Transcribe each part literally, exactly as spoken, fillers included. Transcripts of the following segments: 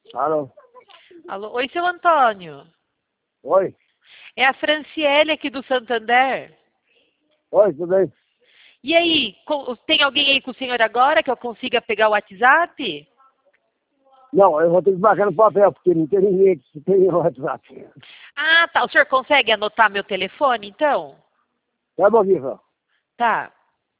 Alô? Alô? Oi, seu Antônio. Oi? É a Franciele aqui do Santander. Oi, tudo bem? E aí, co- tem alguém aí com o senhor agora que eu consiga pegar o WhatsApp? Não, eu vou ter que marcar no papel, porque não tem ninguém que tem o WhatsApp. Ah, tá. O senhor consegue anotar meu telefone, então? Tá bom, Viva. Tá.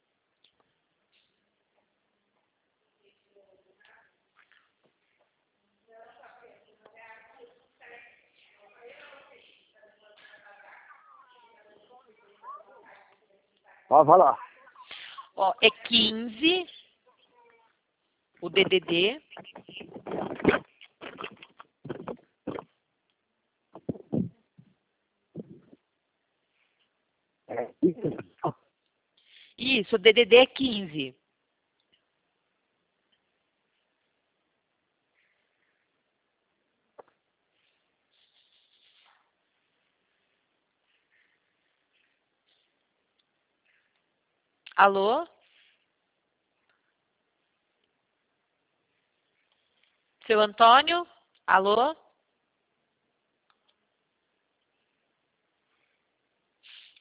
Pode falar. Ó, é quinze, o D D D. É. Isso, o D D D é quinze. Alô? Seu Antônio? Alô?